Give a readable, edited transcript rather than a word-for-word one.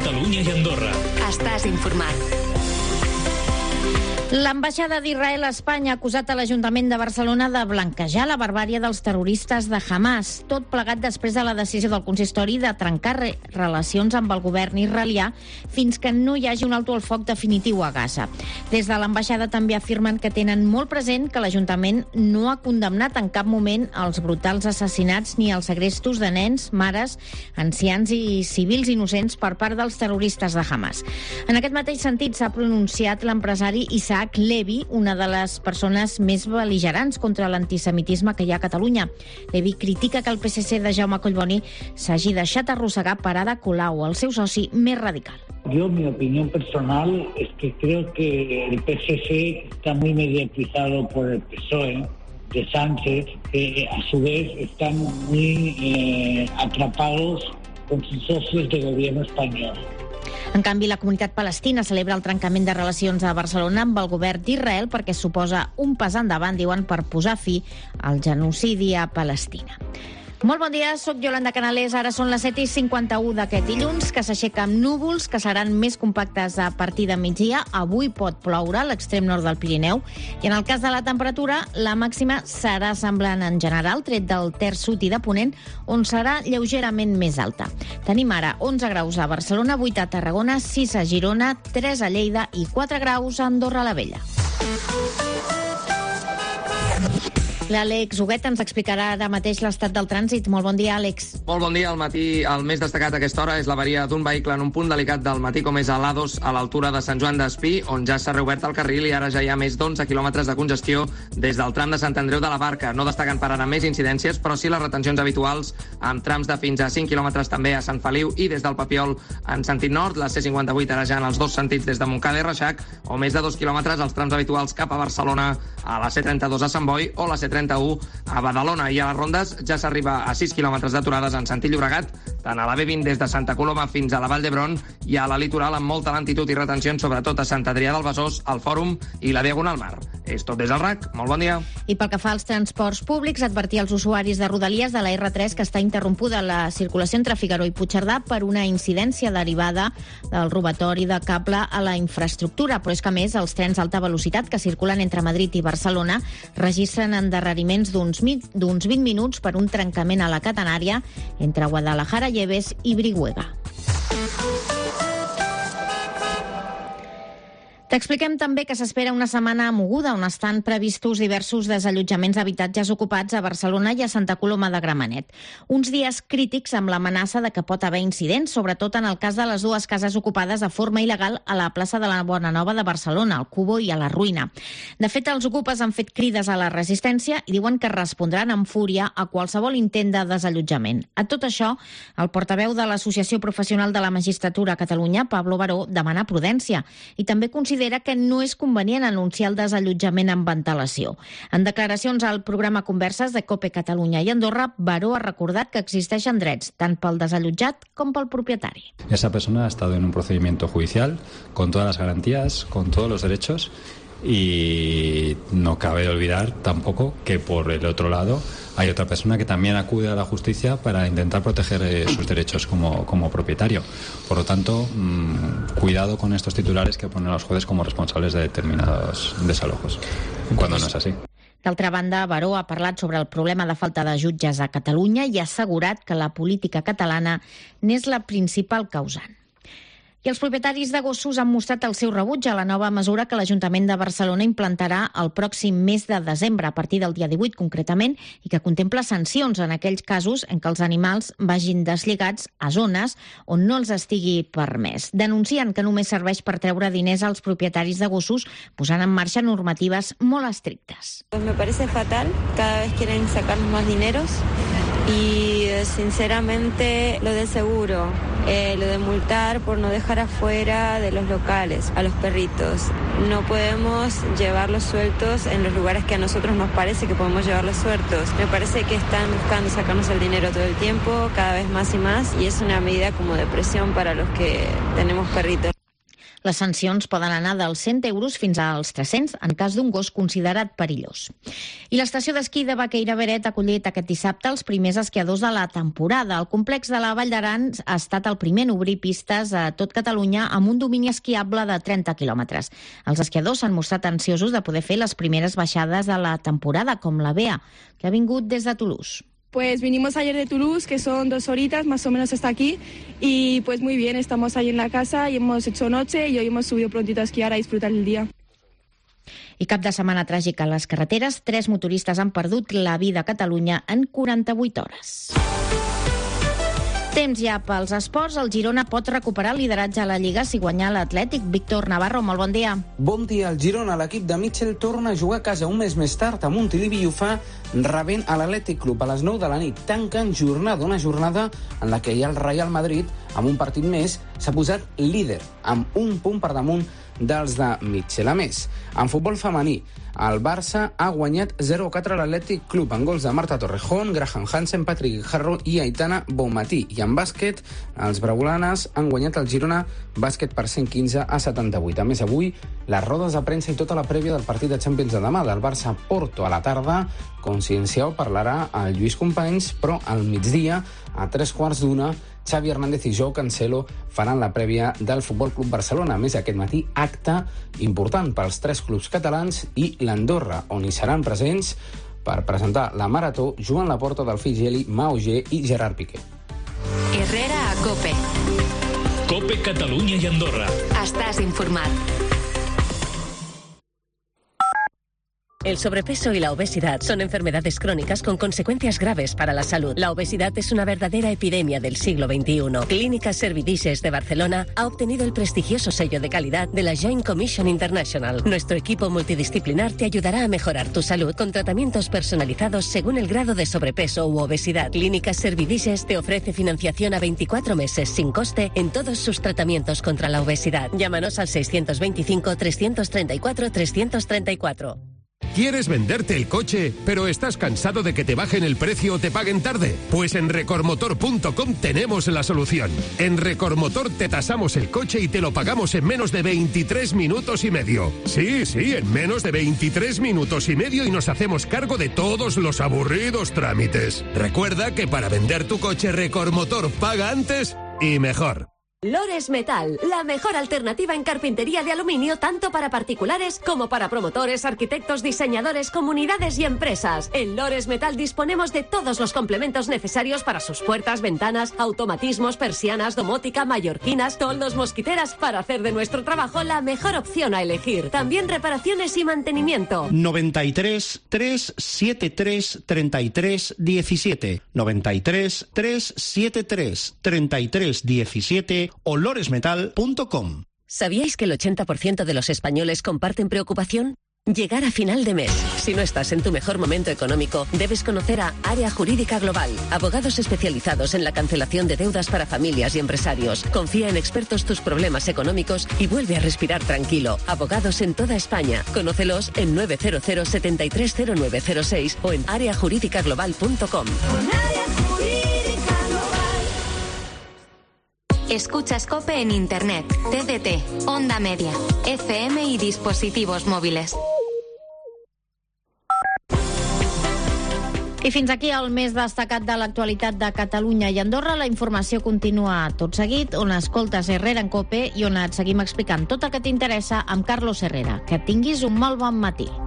Catalunya i Andorra. Estàs informat. L'ambaixada d'Israel a Espanya ha acusat a l'Ajuntament de Barcelona de blanquejar la barbàrie dels terroristes de Hamas, tot plegat després de la decisió del consistori de trencar relacions amb el govern israelià fins que no hi hagi un alto al foc definitiu a Gaza. Des de l'ambaixada també afirmen que tenen molt present que l'Ajuntament no ha condemnat en cap moment els brutals assassinats ni els segrestos de nens, mares, ancians i civils innocents per part dels terroristes de Hamas. En aquest mateix sentit s'ha pronunciat l'empresari Isaac Levy, una de les persones més bel·ligerants contra l'antisemitisme que hi ha a Catalunya. Levy critica que el PSC de Jaume Collboni s'hagi deixat arrossegar per Ada Colau, el seu soci més radical. Yo, mi opinión personal es que creo que el PSC está muy mediatizado por el PSOE de Sánchez, que a su vez están muy atrapados con sus socios de gobierno español. En canvi, la comunitat palestina celebra el trencament de relacions a Barcelona amb el govern d'Israel perquè suposa un pas endavant, diuen, per posar fi al genocidi a Palestina. Molt bon dia, soc Yolanda Canales. Ara són les 7:51 d'aquest dilluns, que s'aixeca amb núvols, que seran més compactes a partir de migdia. Avui pot ploure a l'extrem nord del Pirineu. I en el cas de la temperatura, la màxima serà semblant en general, tret del terç sud i de Ponent, on serà lleugerament més alta. Tenim ara 11 graus a Barcelona, 8 a Tarragona, 6 a Girona, 3 a Lleida i 4 graus a Andorra la Vella. L'Àlex Huguet ens explicarà ara mateix l'estat del trànsit. Molt bon dia, Àlex. Molt bon dia. Al matí el més destacat a aquesta hora és l'avaria d'un vehicle en un punt delicat del matí, com és a l'A2 a l'altura de Sant Joan d'Espí, on ja s'ha reobert el carril i ara ja hi ha més d'11 quilòmetres de congestió des del tram de Sant Andreu de la Barca. No destaquen per ara més incidències, però sí les retencions habituals amb trams de fins a 5 quilòmetres també a Sant Feliu i des del Papiol en sentit nord, la C58 ara ja en els dos sentits des de Montcada i Reixac, o més de 2 quilòmetres als trams habituals cap a Barcelona a la C32 a Sant Boi o la C31 a Badalona. I a les rondes ja s'arriba a 6 quilòmetres d'aturades en sentit Llobregat, tant a la B20 des de Santa Coloma fins a la Vall d'Hebron i a la litoral amb molta lentitud i retencions, sobretot a Sant Adrià del Besòs, al Fòrum i la Diagonal Mar. És tot des del RAC. Molt bon dia. I pel que fa als transports públics, advertir als usuaris de Rodalies de la R3 que està interrompuda la circulació entre Figaró i Puigcerdà per una incidència derivada del robatori de cable a la infraestructura. Però és que, a més, els trens d'alta velocitat que circulen entre Madrid i Barcelona registren endarreriments d'uns 20 minuts per un trencament a la catenària entre Guadalajara, Lleves i Brihuega. T'expliquem també que s'espera una setmana moguda on estan previstos diversos desallotjaments d'habitatges ocupats a Barcelona i a Santa Coloma de Gramenet. Uns dies crítics amb l'amenaça de que pot haver incidents, sobretot en el cas de les dues cases ocupades de forma il·legal a la plaça de la Bonanova de Barcelona, al Cubo i a la Ruïna. De fet, els ocupes han fet crides a la resistència i diuen que respondran amb fúria a qualsevol intent de desallotjament. A tot això, el portaveu de l'Associació Professional de la Magistratura a Catalunya, Pablo Baró, demana prudència i també considera que no és convenient anunciar el desallotjament amb antelació. En declaracions al programa Converses de COPE Catalunya i Andorra, Baró ha recordat que existeixen drets tant pel desallotjat com pel propietari. Esa persona ha estado en un procedimiento judicial con todas las garantías, con todos los derechos, y no cabe olvidar tampoco que por el otro lado hay otra persona que también acude a la justicia para intentar proteger sus derechos como propietario. Por lo tanto, cuidado con estos titulares que ponen a los jueces como responsables de determinados desalojos, cuando no es así. D'altra banda, Baró ha parlat sobre el problema de falta de jutges a Catalunya i ha assegurat que la política catalana n'és la principal causant. I els propietaris de gossos han mostrat el seu rebuig a la nova mesura que l'Ajuntament de Barcelona implantarà el pròxim mes de desembre, a partir del dia 18 concretament, i que contempla sancions en aquells casos en què els animals vagin deslligats a zones on no els estigui permès. Denuncien que només serveix per treure diners als propietaris de gossos, posant en marxa normatives molt estrictes. Me parece fatal, cada vez quieren sacarnos más dineros y sinceramente lo de seguro, lo de multar por no dejar afuera de los locales a los perritos. No podemos llevarlos sueltos en los lugares que a nosotros nos parece que podemos llevarlos sueltos. Me parece que están buscando sacarnos el dinero todo el tiempo, cada vez más y más, y es una medida como de presión para los que tenemos perritos. Les sancions poden anar dels 100 euros fins als 300 en cas d'un gos considerat perillós. I l'estació d'esquí de Baqueira Beret ha acollit aquest dissabte els primers esquiadors de la temporada. El complex de la Vall d'Aran ha estat el primer en obrir pistes a tot Catalunya amb un domini esquiable de 30 quilòmetres. Els esquiadors s'han mostrat ansiosos de poder fer les primeres baixades de la temporada, com la Bea, que ha vingut des de Toulouse. Pues vinimos ayer de Toulouse, que son 2 horitas más o menos hasta aquí, y pues muy bien, estamos ahí en la casa y hemos hecho noche y hoy hemos subido prontito a esquiar a disfrutar el día. I cap de setmana tràgica a les carreteres, 3 motoristes han perdut la vida a Catalunya en 48 hores. Temps ja pels esports. El Girona pot recuperar el lideratge a la Lliga si guanya l'Atlètic. Víctor Navarro, molt bon dia. Bon dia. El Girona, l'equip de Mitchell, torna a jugar a casa un mes més tard a Montilivi i ho fa rebent a l'Atlètic Club a les 9 de la nit. Tanquen una jornada en la que hi ha el Real Madrid, amb un partit més, s'ha posat líder, amb un punt per damunt dels de Mitchell. A més, en futbol femení, el Barça ha guanyat 0-4 a l'Atlètic Club amb gols de Marta Torrejón, Graham Hansen, Patrick Guijarro i Aitana Bonmatí. I en bàsquet, els braulanes han guanyat el Girona bàsquet per 115-78. A més, avui, les rodes de premsa i tota la prèvia del partit de Champions de demà del Barça-Porto a la tarda. Conscienciau parlarà al Lluís Companys, però al migdia, a 3:15, Xavi Hernández i Joao Cancelo faran la prèvia del Futbol Club Barcelona. A més, aquest matí, acte important pels 3 clubs catalans i l'Andorra, on hi seran presents per presentar la marató Joan Laporta, Delfí Geli, Mauger i Gerard Piqué. Herrera a COPE. COPE Catalunya i Andorra. Estàs informat. El sobrepeso y la obesidad son enfermedades crónicas con consecuencias graves para la salud. La obesidad es una verdadera epidemia del siglo XXI. Clínica Servidices de Barcelona ha obtenido el prestigioso sello de calidad de la Joint Commission International. Nuestro equipo multidisciplinar te ayudará a mejorar tu salud con tratamientos personalizados según el grado de sobrepeso u obesidad. Clínica Servidices te ofrece financiación a 24 meses sin coste en todos sus tratamientos contra la obesidad. Llámanos al 625-334-334. ¿Quieres venderte el coche, pero estás cansado de que te bajen el precio o te paguen tarde? Pues en Recormotor.com tenemos la solución. En Recormotor te tasamos el coche y te lo pagamos en menos de 23 minutos y medio. Sí, en menos de 23 minutos y medio y nos hacemos cargo de todos los aburridos trámites. Recuerda que para vender tu coche Recormotor paga antes y mejor. Lores Metal, la mejor alternativa en carpintería de aluminio tanto para particulares como para promotores, arquitectos, diseñadores, comunidades y empresas. En Lores Metal disponemos de todos los complementos necesarios para sus puertas, ventanas, automatismos, persianas, domótica, mallorquinas, toldos, mosquiteras, para hacer de nuestro trabajo la mejor opción a elegir. También reparaciones y mantenimiento. 93 373 33 17 93 373 33 17 o loresmetal.com. ¿Sabíais que el 80% de los españoles comparten preocupación? Llegar a final de mes. Si no estás en tu mejor momento económico, debes conocer a Área Jurídica Global, abogados especializados en la cancelación de deudas para familias y empresarios. Confía en expertos tus problemas económicos y vuelve a respirar tranquilo. Abogados en toda España. Conócelos en 900 730906 o en areajuridicaglobal.com. Escuchas COPE en Internet, TDT, Onda Media, FM y dispositivos móviles. I fins aquí el més destacat de l'actualitat de Catalunya i Andorra. La informació continua tot seguit, on escoltes Herrera en COPE i on et seguim explicant tot el que t'interessa amb Carlos Herrera. Que tinguis un molt bon matí.